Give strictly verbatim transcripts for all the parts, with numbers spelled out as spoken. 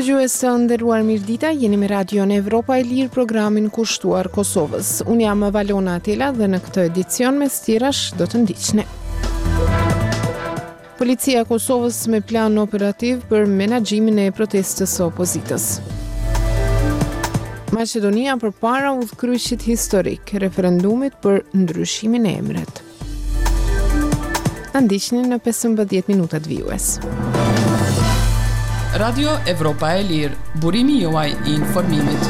Dëgjues të nderuar, mirëdita, jeni me Radion Evropa e Lirë, programin kushtuar Kosovës. Unë jam Valona Atela dhe në këtë edicion me stirash do të ndiqni. Policia e Kosovës me plan operativ për menaxhimin e protestës së opozitës. Maqedonia përpara udhkryqit historik, referendumit për ndryshimin e emrit. Na ndiqni në pesëmbëdhjetë minutat vijues. Radio Evropa e Lirë, burimi juaj i informimit.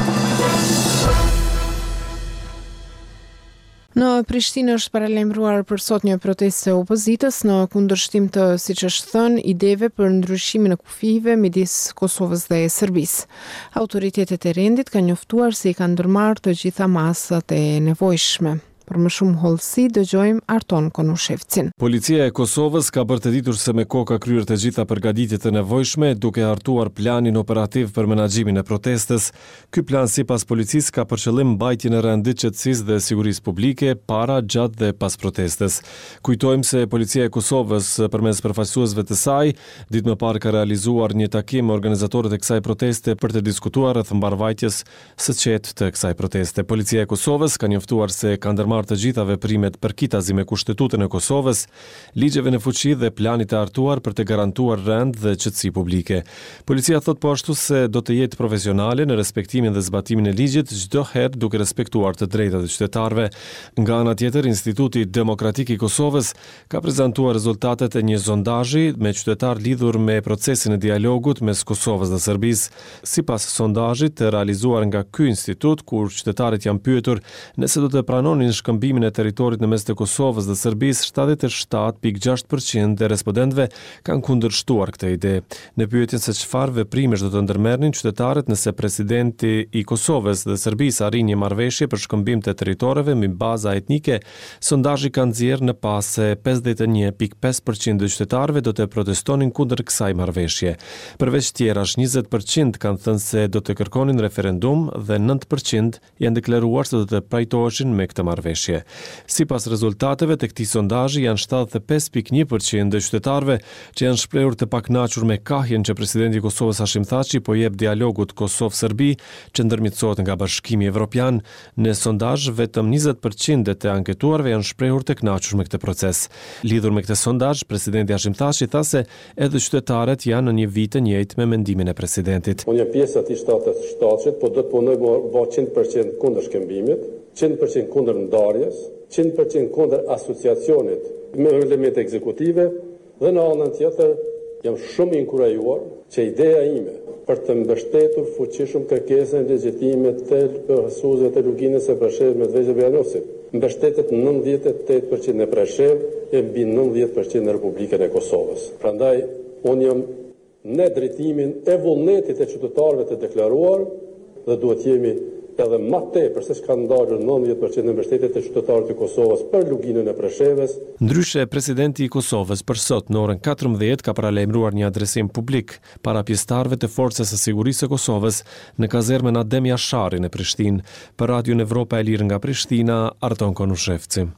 Në Prishtinë është paralajmëruar për sot një protestë e opozitës në kundërshtim të, siç është thënë, ideve për ndryshimin e kufive midis Kosovës dhe Serbisë. Autoritetet e rendit kanë njoftuar se i kanë ndërmarrë të gjitha masat e nevojshme. Për më shumë hollësi dëgjojmë Arton Konushevcin. Policia e Kosovës ka bërë të ditur se me kohë ka kryer të gjitha përgatitjet e nevojshme duke hartuar planin operativ për menaxhimin e protestës. Ky plan sipas policisë ka për qëllim mbajtjen e rendit, qetësisë dhe sigurisë publike para, gjatë dhe pas protestës. Kujtojmë se Policia e Kosovës përmes përfaqësuesve të saj ditë më parë ka realizuar një takim me organizatorët e kësaj proteste për të diskutuar rreth mbarvajtjes së qetë të kësaj proteste. Policia e Kosovës ka njoftuar se ka ndërmarrë të gjitha veprimet përkitazi me Kushtetutën e Kosovës, ligjeve në fuqi dhe planit e hartuar për të garantuar rend dhe qetësi publike. Policia thot po ashtu se do të jetë profesionale në respektimin dhe zbatimin e ligjit çdo herë duke respektuar të drejtat e qytetarëve. Nga ana tjetër, Instituti Demokratik i Kosovës ka prezantuar rezultatet e një sondazhi me qytetar lidhur me procesin e dialogut mes Kosovës dhe Serbisë. Sipas sondazhit të realizuar nga ky institut, kur qytetarët janë pyetur nëse do të pranonin shkëmbimin e territorit në mes të Kosovës dhe Serbisë, shtatëdhjetë e shtatë pikë gjashtë përqind e respondentëve kanë kundërshtuar këtë ide. Në pyetjen se çfarë veprimesh do të ndërmerrnin qytetarët nëse presidenti i Kosovës dhe Serbisë arrin një marrëveshje për shkëmbim të territoreve mbi baza etnike, sondazhi ka nxjerrë në pas se pesëdhjetë e një pikë pesë përqind e qytetarëve do të protestonin kundër kësaj marrëveshje. Përveç tjerash, njëzet përqind kanë thënë se do të kërkonin referendum dhe nëntë përqind janë deklaruar se do të pajtoheshin me këtë marrëveshje. Sipas rezultateve të këtij sondazhi, janë shtatëdhjetë e pesë pikë një përqind e qytetarëve që janë shprehur të pakënaqur me kahjen që presidenti i Kosovës Hashim Thaçi po jep dialogut Kosovë-Serbi që ndërmjetësohet nga Bashkimi Evropian. Në sondazh, vetëm njëzet përqind të anketuarve janë shprehur të kënaqur me këtë proces. Lidhur me këtë sondazh, presidenti Hashim Thaçi tha se edhe qytetarët janë në një vit të njëjtë me mendimin e presidentit. Unë jam pjesë e atij shtatës shtatësit, po do të punoj me cent përqind kundër shkëmbimit, cent përqind kundër ndarjes, cent përqind kundër asociacionit me elemente ekzekutive dhe në anën tjetër jam shumë i inkurajuar që ideja ime për të mbështetur fuqishëm kërkesën e legjitimit të përfaqësuesve të luginës së Preshevë me Medvegjë Bjanosit. Mbështetet nëntëdhjetë e tetë përqind në Preshevë e mbi nëntëdhjetë përqind në Republikën e Kosovës. Prandaj unë jam në drejtimin e vullnetit e qytetarëve të deklaruar dhe duhet jemi edhe më tepër se çka ndalur nëntëdhjetë përqind në mbështetje të qytetarëve të Kosovës për luginën e Preshevës. Ndryshe, presidenti i Kosovës për sot në orën katërmbëdhjetë ka paralajmëruar një adresim publik para pjesëtarëve të Forcës së Sigurisë së Kosovës në kazermën Adem Jashari në Prishtinë. Për Radion Evropa e Lirë nga Prishtina, Arton Konushevci.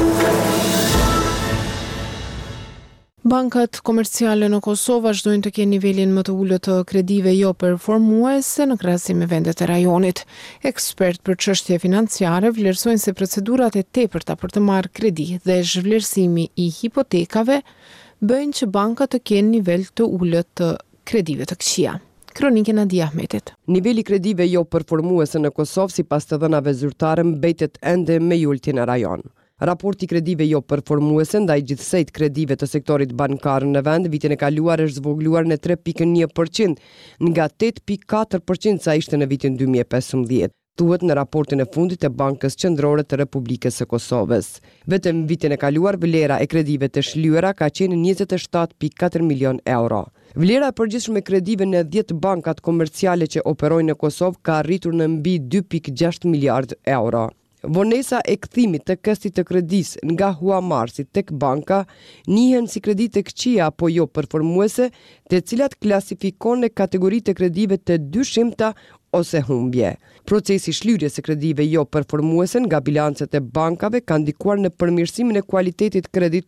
Bankat komerciale në Kosovë vazhdojnë të kenë nivelin më të ulët të kredive jo performuese në krahasim me vendet e rajonit. Ekspert për çështje financiare vlerësojnë se procedurat e tepërta për të marrë kredi dhe zhvlerësimi i hipotekave bëjnë që bankat të kenë nivel të ulët të kredive të këqija. Kronikën e Adi Ahmetit. Niveli kredive jo performuese në Kosovë sipas të dhënave zyrtare mbetet ende me ultin e rajon. Raporti kredive jo performuese ndaj gjithsejt kredive të sektorit bankar në vend vitin e kaluar është zvogluar në tre pikë një përqind nga tetë pikë katër përqind sa ishte në vitin dy mijë e pesëmbëdhjetë. Thuhet në raportin e fundit të Bankës Qendrore të Republikës së Kosovës. Vetëm vitin e kaluar vlera e kredive të shlyera ka qenë njëzet e shtatë pikë katër milion euro. Vlera e përgjithshme e kredive në dhjetë bankat komerciale që operojnë në Kosovë ka arritur në mbi dy pikë gjashtë miliard euro. Vonesa e kthimit të këstit të kredis nga huamarrësit tek banka njihen si kredi të këqija apo jo performuese, të cilat klasifikon në kategori të kredive të dyshimta ose humbje. Procesi shlyrjes së kredive jo performuese nga bilancet e bankave ka ndikuar në përmirësimin e kualitetit kreditor,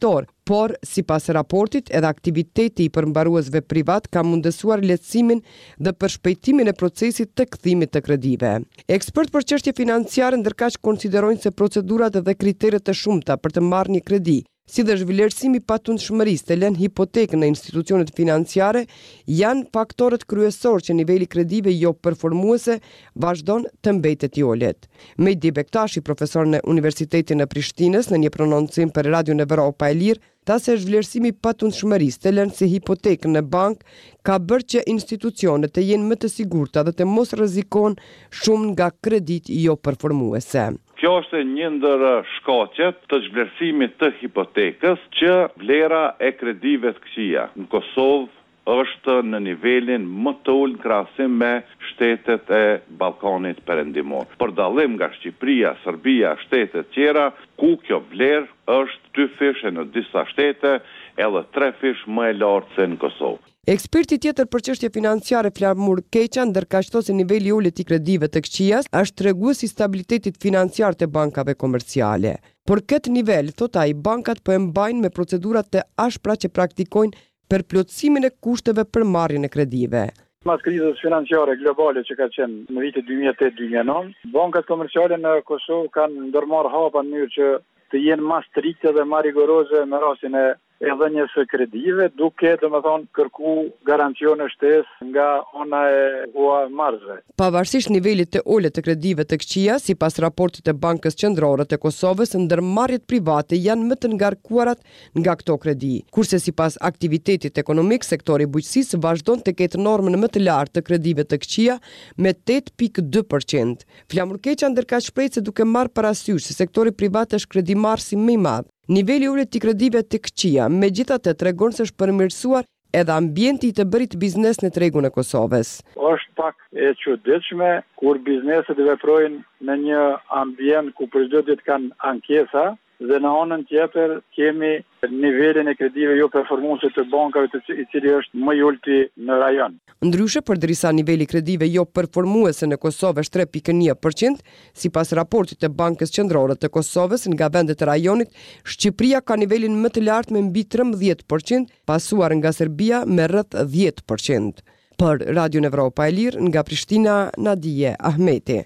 por sipas raportit edhe aktiviteti i përmbaruesve privat ka mundësuar lehtësimin dhe përshpejtimin e procesit të kthimit të kredive. Ekspert për çështje financiare ndërkaq konsiderojnë se procedurat dhe kriteret të shumta për të marrë një kredi, si dhe zhvlerësimi i patundshmërisë të lënë hipotekën në institucionet financiare, janë faktorët kryesorë që niveli kredive jo performuese vazhdon të mbetet i ulët. Mehdi Bektashi, profesor në Universitetin e Prishtinës, në një prononcim për Radion Evropa e Lirë, tha se zhvlerësimi i patundshmërisë të lënë si hipotekën në bank ka bërë që institucionet të jenë më të sigurta dhe të mos rrezikojnë shumë nga kredit jo performuese. Kjo është një ndër shkaqet të zhvlerësimit të hipotekës që vlera e kredive të këqija në Kosovë është në nivelin më të ulët në krahasim me shtetet e Ballkanit Perëndimor. Për dallim nga Shqipëria, Serbia, shtetet tjera, ku kjo vlerë është dy fishe në disa shtete, edhe tre fish më e lartë se në Kosovë. Eksperti tjetër për çështje financiare Flamur Keqa ndërkaq thotë se niveli i ulët i kredive të këqija është tregues i stabilitetit financiar të bankave komerciale. Por këtë nivel, thot ai, bankat po e mbajnë me procedurat të ashpra që praktikojnë për plotësimin e kushteve për marrjen e kredive. Pas krizës financiare globale që ka qenë në vitet dy mijë e tetë dy mijë e nëntë, bankat komerciale në Kosovë kanë ndërmarrë hapa në mënyrë që të jenë më strikte dhe më rigoroze në rastin e e dhënies së kredive, duke domethënë kërku garancione shtesë nga ana e huamarrësve. Pavarësisht nivelit të ulët të kredive të këqija, sipas raportit të Bankës Qendrore të Kosovës, ndërmarrjet private janë më të ngarkuarat nga këto kredi, kurse sipas aktivitetit ekonomik, sektori bujqësisë vazhdon të ketë normën më të lartë të kredive të këqija me tetë pikë dy përqind. Flamur Keqa ndërkaq shpreh se duke marrë parasysh se sektori privat është kredimarrësi më i madh, niveli i ulët i kredive të këqija megjithatë tregon se është përmirësuar edhe ambienti i të bërit biznes në tregun e Kosovës. Është pak e çuditshme kur bizneset veprojnë në një ambient ku për çdo ditë kanë ankesa dhe në anën tjetër kemi nivelin e kredive jo performuese të bankave i cili është më i ulti në rajon. Ndryshe, përderisa niveli kredive jo performuese në Kosovë është tre pikë një përqind, sipas raportit të Bankës Qendrore të Kosovës, nga vendet e rajonit, Shqipëria ka nivelin më të lartë me mbi trembëdhjetë përqind, pasuar nga Serbia me rreth dhjetë përqind. Për Radion Evropa e Lirë, nga Prishtina, Nadije Ahmeti.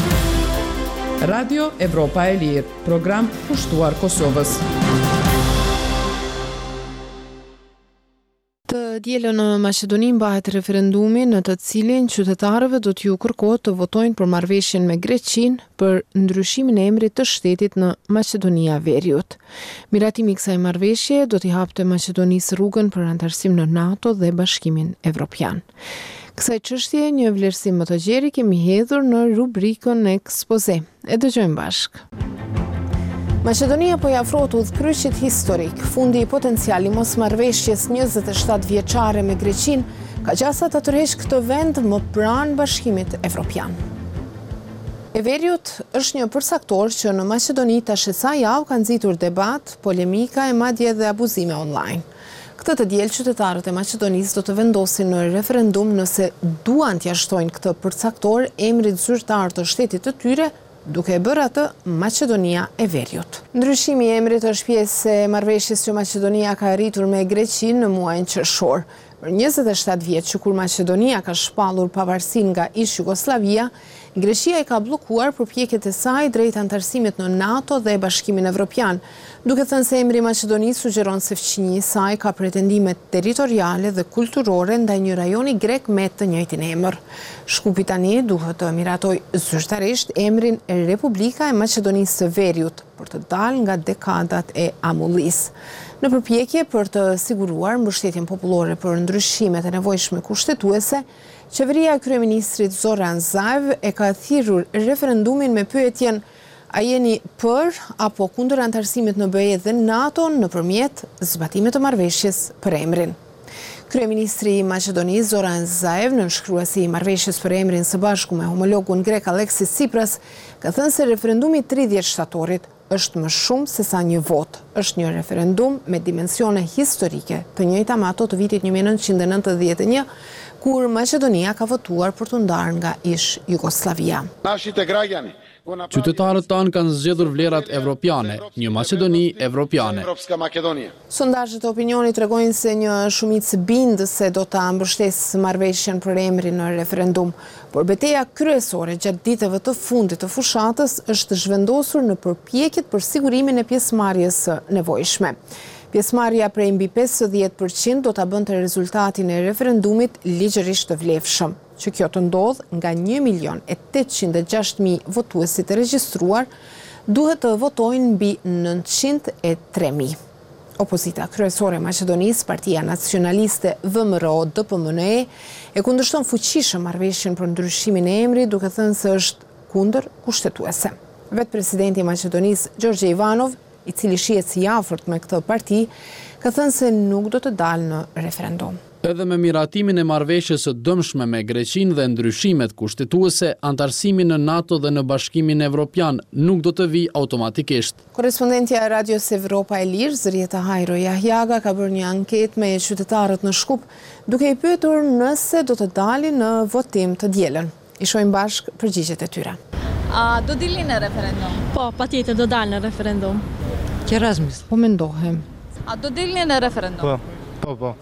Radio Evropa e Lirë, program pushtuar Kosovës. Të dielën në Maqedoni mbahet referendumi në të cilin qytetarëve do t'ju kërkohet të votojnë për marrëveshjen me Greqinë për ndryshimin e emrit të shtetit në Maqedonia Veriut. Miratimi i kësaj marrëveshje do t'i hapte Maqedonisë rrugën për anëtarësim në NATO dhe Bashkimin Evropian. Kësaj çështje një vlerësim më të gjerë kemi hedhur në rubrikën Ekspoze. E dëgjojmë bashkë. Maqedonia po i afrohet udhkryqit historik. Fundi i potenciali mosmarrëveshjes njëzet e shtatë vjeçare me Greqinë ka qasë ta tërheqë këtë vend më pranë Bashkimit Evropian. Everiut është një përsaktor që në Maqedoni tash sa javë ka nxitur debat, polemika e madje edhe abuzime online. Këtë të diel qytetarët e Maqedonisë do të vendosin në referendum nëse duan t'ia shtojnë këtë përcaktor emrit zyrtar të shtetit të tyre, duke e bërë atë Maqedonia e Veriut. Ndryshimi i emrit është pjesë e marrëveshjes që Maqedonia ka arritur me Greqinë në muajin qershor. Për njëzet e shtatë vjet që kur Maqedonia ka shpallur pavarësinë nga ish Jugosllavia, Greqia i ka bllokuar përpjekjet e saj drejt anëtarësimit në NATO dhe Bashkimin Evropian, duke thënë se emri Maqedonisë sugjeron se fqinjia e saj ka pretendime territoriale dhe kulturore ndaj një rajoni grek me të njëjtin emër. Shkupi tani duhet të miratoj zyrtarisht emrin Republika e Maqedonisë së Veriut për të dalë nga dekadat e amullisë. Në përpjekje për të siguruar mbështetjen popullore për ndryshimet e nevojshme kushtetuese, qeveria e kryeministrit Zoran Zaev e ka thirrur referendumin me pyetjen: a jeni për apo kundër anëtarësimit në B E dhe NATO nëpërmjet zbatimit të marrëveshjes për emrin? Kryeministri i Maqedonisë Zoran Zaev, nënshkruesi i marrëveshjes për emrin së bashku me homologun grek Alexis Tsipras, ka thënë se referendumi tridhjetë shtatorit është më shumë se sa një vot. Është një referendum me dimensione historike, të njëjta me ato të vitit një mijë e nëntëqind e nëntëdhjetë e një, kur Maqedonia ka votuar për të ndarë nga ish Jugoslavia. Нашите граѓани Qytetarët tanë kanë zgjedhur vlerat evropiane, një Maqedoni evropiane. Sondazhet e opinionit tregojnë se një shumicë bindëse do ta mbështesë marrëveshjen për emrin në referendum, por betejë kryesore gjatë ditëve të fundit të fushatës është zhvendosur në përpjekjet për sigurimin e pjesëmarrjes së nevojshme. Pjesëmarrja prej mbi pesëdhjetë përqind do ta bënte rezultatin e referendumit ligjërisht të vlefshëm. Që kjo të ndodh nga një milion e tetëqind e gjashtë mijë votuesit të regjistruar, duhet të votojnë mbi nëntëqind e tre mijë. Opozita kryesore e Maqedonisë, Partia Nacionaliste V M R O D P M N E, e kundërshton fuqishëm marrëveshjen për ndryshimin e emrit, duke thënë se është kundër kushtetuese. Vetë presidenti i Maqedonisë, Gjorgje Ivanov, i cili shihet si i afërt me këtë parti, ka thënë se nuk do të dalë në referendum. Edhe me miratimin e marrëveshjes së dëmshme me Greqinë dhe ndryshimet kushtetuese, antarësimi në NATO dhe në Bashkimin Evropian nuk do të vijë automatikisht. Korrespondentja e Radios Evropa e Lirë, Zërieta Hajro Jahjaga, ka bërë një anketë me qytetarët në Shkup, duke i pyetur nëse do të dalin në votim të dielën. I shohim bashkë përgjigjet e tyre. A do dilni në referendum? Po, patjetër do dalë në referendum. Erasmus. Po mendohem. A do dilni në referendum? Po, po, po.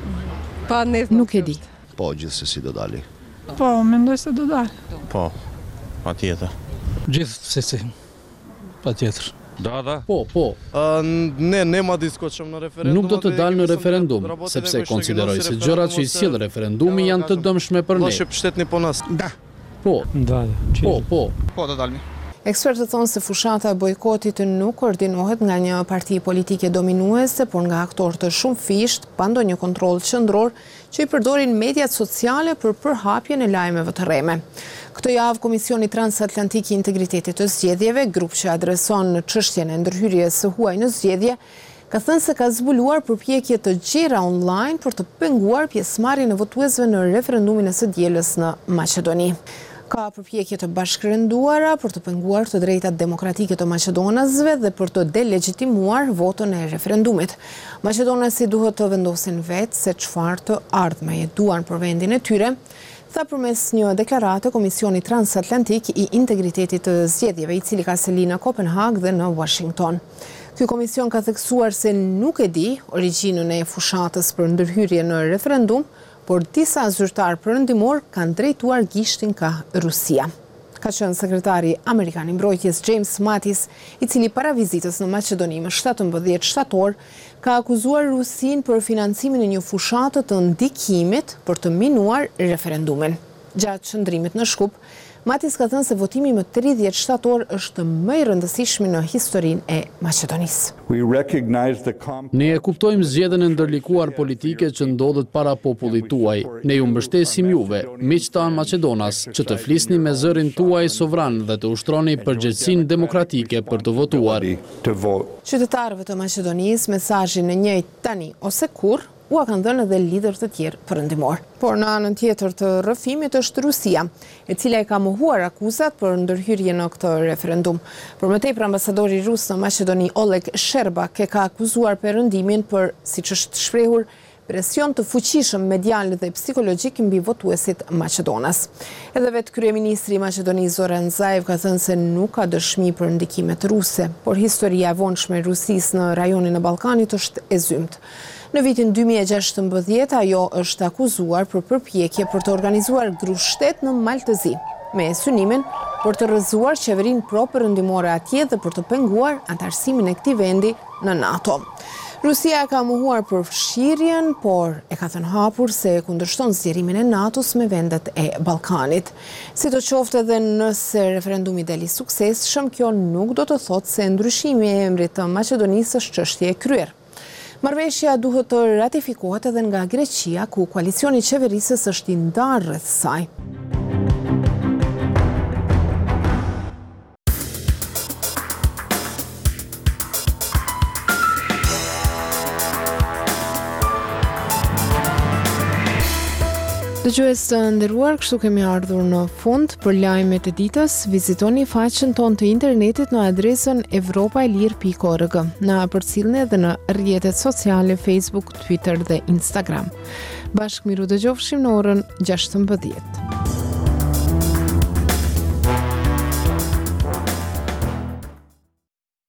Pa ne nuk e di. Po, gjithsesi do dali. Po, mendoj se do dali. Po, patjetër. Gjithsesi. Patjetër. Da, da. Po, po. Uh, ne nema diskoqëm në referendum. Nuk do të dalë në referendum, sepse konsideroj se gjërat që i sjell referendumi janë të dëmshme për ne. Do shtetni po nas. Da. Po. Dalë. Po, po. Po, do dalmi. Ekspertët thonë se fushata e bojkotit nuk koordinohet nga një parti politike dominuese, por nga aktorë të shumë fisht, pa ndonjë kontroll qendror, që i përdorin mediat sociale për përhapjen e lajmeve të rreme. Këtë javë Komisioni Transatlantik i Integritetit të Zgjedhjeve, grup që adreson në çështjen e ndërhyrjes së huaj në zgjedhje, ka thënë se ka zbuluar përpjekje të gjera online për të penguar pjesëmarrjen e votuesve në referendumin e së dielës në Maqedoni. Ka përpjekje të bashkërënduara për të penguar të drejtat demokratike të maqedonasve dhe për të delegitimuar votën e referendumit. Maqedonasi duhet të vendosin vetë se çfarë të ardhme duan për vendin e tyre, tha përmes një deklarate Komisioni Transatlantik i Integritetit të Zgjedhjeve, i cili ka seli në Kopenhag dhe në Washington. Ky komision ka theksuar se nuk e di origjinën e fushatës për ndërhyrje në referendum, por disa zyrtar perëndimor kanë drejtuar gishtin ka Rusia. Ka qenë sekretari Amerikan i Mbrojtjes James Mattis, i cili para vizitës në Maqedoni më shtatëmbëdhjetë shtator, ka akuzuar Rusinë për financimin e një fushate të ndikimit për të minuar referendumin. Gjatë qëndrimit në Shkup, Mattis ka thënë se votimi më tridhjetë shtator është më i rëndësishëm në historinë e Maqedonisë. Ne e kuptojmë zgjedhjen e ndërlikuar politike që ndodhet para popullit tuaj. Ne ju mbështesim juve, miq tan Maqedonas, që të flisni me zërin tuaj sovran dhe të ushtroni përgjegjësinë demokratike për të votuar. Qytetarëve të Maqedonisë mesazhin e njëjtë tani ose kurrë u kanë dhënë edhe lider të tjerë perëndimor. Por në anën tjetër të rrëfimit është Rusia, e cila e ka mohuar akuzat për ndërhyrje në këtë referendum. Për më tepër, ambasadori rus në Maqedoni Oleg Sherbak e ka akuzuar perëndimin për, siç është shprehur, presion të fuqishëm medial dhe psikologjik mbi votuesit maqedonas. Edhe vetë kryeministri i Maqedonisë Zoran Zaev ka thënë se nuk ka dëshmi për ndikimet ruse, por historia e vonshme e Rusisë në rajonin e Ballkanit është e zymt. Në vitin dy mijë e gjashtëmbëdhjetë ajo është akuzuar për përpjekje për të organizuar grushtet në Maltëzi, me synimin për të rrëzuar qeverinë pro-perëndimore atje dhe për të penguar antarësimin e këtij vendi në NATO. Rusia ka mohuar për fshirjen, por e ka thënë hapur se kundërshton zgjerimin e NATO-s me vendet e Ballkanit. Sidoqoftë, edhe nëse referendumi deli suksesshëm, kjo nuk do të thotë se ndryshimi i emrit të Maqedonisë është çështje e kryer. Marrëveshja duhet të ratifikohet edhe nga Greqia, ku koalicioni qeverisës është i ndarë rreth saj. Dëgjues të nderuar, kështu kemi ardhur në fund për lajmet e ditës. Vizitoni faqen tonë të internetit në adresën evropaelir pikë org. Na përcjellni edhe në rrjetet sociale Facebook, Twitter dhe Instagram. Bashkë miru dëgjofshim në orën gjashtëmbëdhjetë.